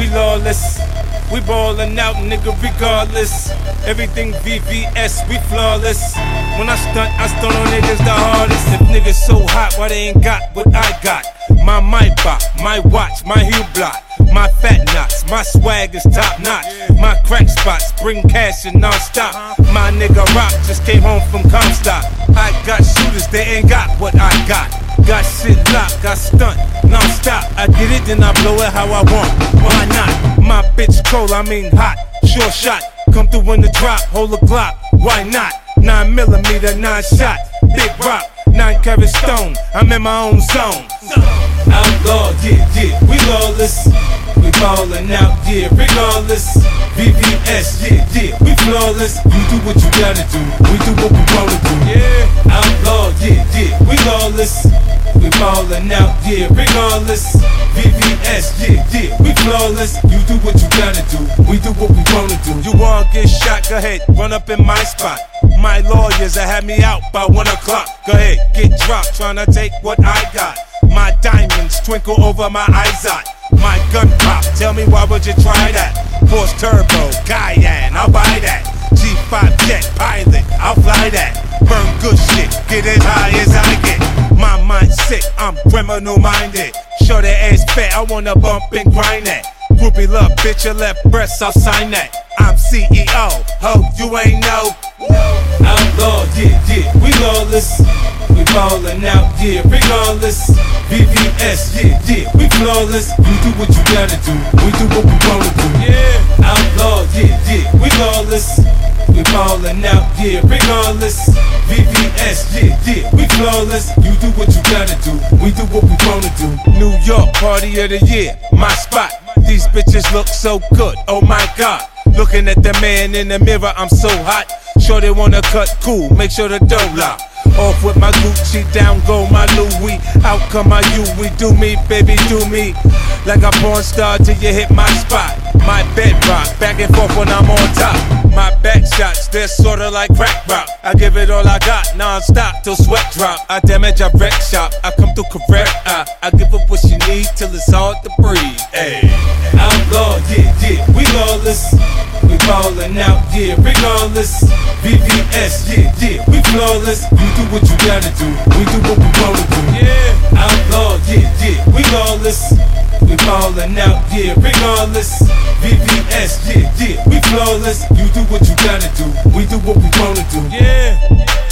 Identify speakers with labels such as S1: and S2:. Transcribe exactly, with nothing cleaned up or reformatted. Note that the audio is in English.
S1: we lawless. We ballin' out, nigga, regardless. Everything V V S, we flawless. When I stunt, I stunt on niggas the hardest. If niggas so hot, why they ain't got what I got? My mic box, my watch, my heel block, my fat knots, my swag is top notch. My crack spots bring cash and non-stop. My nigga Rock just came home from Comstock. I got shooters, they ain't got what I got. Got shit locked, got stunt, non-stop. I get it, then I blow it how I want. Why not? My bitch cold, I mean hot, sure shot. Come through in the drop, hold a Glock, why not? Nine millimeter, nine shot, big rock, nine carat stone. I'm in my own zone. Outlaw, yeah, yeah, we lawless. We ballin' out, yeah, regardless. V V S, yeah, yeah, we flawless. You do what you gotta do, we do what we wanna do. Yeah, outlaw, yeah, yeah, we lawless. We ballin' out, yeah, regardless. V V S, yeah, yeah, we flawless. You do what you gotta do, we do what we wanna do. You wanna get shot, go ahead, run up in my spot. My lawyers that had me out by one o'clock. Go ahead, get dropped, tryna take what I got. My diamonds twinkle over my eyes out. My gun pop, tell me why would you try that? Force turbo, Cayenne, I'll buy that. G five jet pilot, I'll fly that. Burn good shit, get as high as I get. My mind's sick, I'm criminal minded. Show that ass fat, I wanna bump and grind that. Groupie love, bitch, your left breast, I'll sign that. I'm C E O, ho, you ain't know. Outlaw, yeah, yeah, we lawless. We ballin' out, yeah, regardless. V V S, yeah, yeah, we flawless. You do what you gotta do, we do what we wanna do. Yeah, outlaw, yeah, yeah, we lawless. We ballin' out, yeah, regardless. V V S, yeah, yeah, we flawless. You do what you gotta do, we do what we wanna do. New York, party of the year, my spot. These bitches look so good, oh my God. Looking at the man in the mirror, I'm so hot. Sure they wanna cut cool, make sure the dough lock. Off with my Gucci, down go my Louis. Out come my you, we do me, baby, do me. Like a porn star till you hit my spot. My bedrock, back and forth when I'm on top. My back shots, they're sorta like crack rock. I give it all I got, non-stop till sweat drop. I damage, I wreck shop, I come through correct. I, I give her what she need till it's hard to breathe. Ay. Outlaw, yeah, yeah, we lawless. We ballin' out, yeah, regardless. V V S, yeah, yeah, we flawless. You do what you gotta do, we do what we wanna do. Yeah, outlaw, yeah, yeah, we lawless. We ballin' out, yeah, regardless. V V S, yeah, yeah, we flawless. You do what you gotta do, we do what we wanna do. Yeah.